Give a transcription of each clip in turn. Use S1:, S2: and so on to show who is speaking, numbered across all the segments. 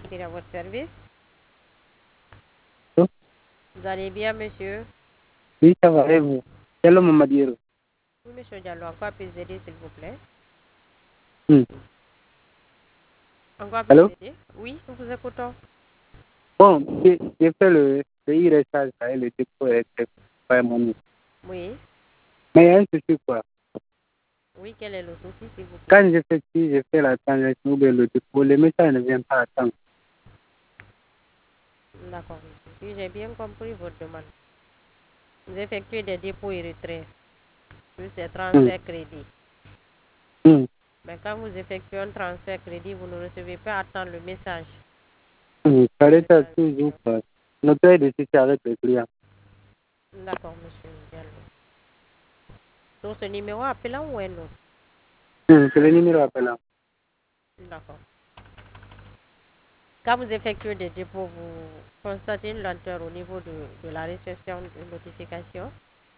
S1: Martine à votre service.
S2: Allô.
S1: Vous allez bien, monsieur?
S2: Oui, ça va, et vous? Diallo Mamadiero.
S1: Oui, monsieur Diallo, en quoi puis-je aider, s'il vous plaît?
S2: Hmm.
S1: En quoi puis-je
S2: Allô?
S1: aider? Oui, nous vous écoutons.
S2: Bon, j'ai fait le e-recharge et le dépôt électrique par mon nom.
S1: Oui.
S2: Mais il y a un souci, quoi.
S1: Oui, quel est le souci, s'il vous plaît?
S2: Quand j'ai fait la transaction ou bien le dépôt, le message ne vient pas à temps.
S1: D'accord, monsieur. Si j'ai bien compris votre demande, vous effectuez des dépôts et retraits sur ces
S2: Hmm.
S1: transferts crédits.
S2: Hmm.
S1: Mais quand vous effectuez un transfert crédit, vous ne recevez pas à temps le message
S2: Ça
S1: de
S2: retarde toujours,
S1: transaction.
S2: quoi. Notre aide ici, c'est avec le client.
S1: D'accord, monsieur Diallo. Donc, ce numéro appelant ou un autre?
S2: C'est le numéro appelant.
S1: D'accord. Quand vous effectuez des dépôts, vous constatez une lenteur au niveau de la réception de notification.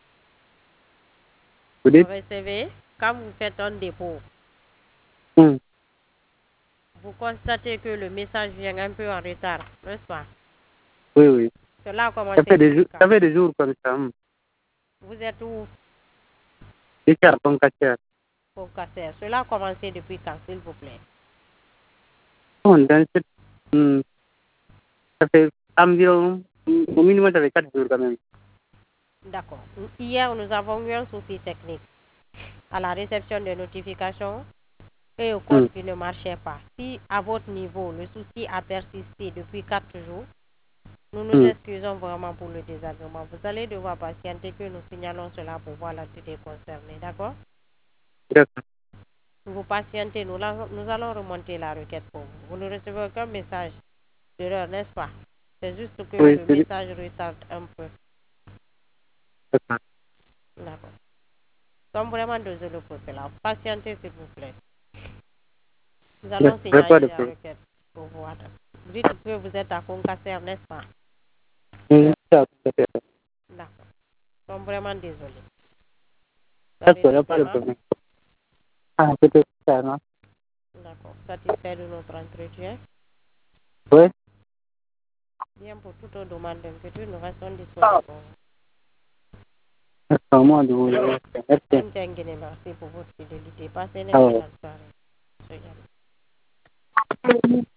S2: Vous
S1: Vous
S2: dites?
S1: recevez, quand vous faites un dépôt,
S2: Hmm.
S1: vous constatez que le message vient un peu en retard, n'est-ce pas?
S2: Oui, oui.
S1: Cela a commencé depuis quand?
S2: Ça fait des jours comme ça.
S1: Vous êtes où?
S2: Richard Boncacher.
S1: Au Casser. Cela a commencé depuis quand, s'il vous plaît?
S2: Bon, dans cette, hmm, ça fait environ, au minimum, ça fait 4 jours quand même.
S1: D'accord. Hier, nous avons eu un souci technique à la réception des notifications et au
S2: Hmm.
S1: code qui ne marchait pas. Si à votre niveau, le souci a persisté depuis 4 jours, nous nous
S2: Hmm.
S1: excusons vraiment pour le désagrément. Vous allez devoir patienter que nous signalons cela pour voir l'entité concernée, d'accord?
S2: D'accord.
S1: Vous patientez, nous allons remonter la requête pour vous. Vous ne recevez aucun message d'erreur, n'est-ce pas? C'est juste que
S2: Oui,
S1: le
S2: c'est
S1: message retarde un peu.
S2: d'accord.
S1: D'accord. Nous sommes vraiment désolés pour cela. Patientez, s'il vous plaît. Nous allons
S2: Il n'y a pas
S1: signaler
S2: de
S1: la
S2: problème.
S1: requête pour voir. Dites que vous êtes à Concasser, n'est-ce pas?
S2: Ça,
S1: D'accord. Nous sommes vraiment désolés. Vous avez
S2: d'accord, il n'y a
S1: d'autres
S2: pas de
S1: demandes?
S2: problème. Ah, peut-être ça, non?
S1: D'accord. Satisfait de notre entretien?
S2: Oui.
S1: Bien, pour toute autre demande d'inquiétude, nous restons disponibles pour vous.
S2: D'accord, moi, de vous. Merci.
S1: Un dingue, merci pour votre fidélité. Passez une
S2: Ah ouais.
S1: excellente soirée. Monsieur Diallo.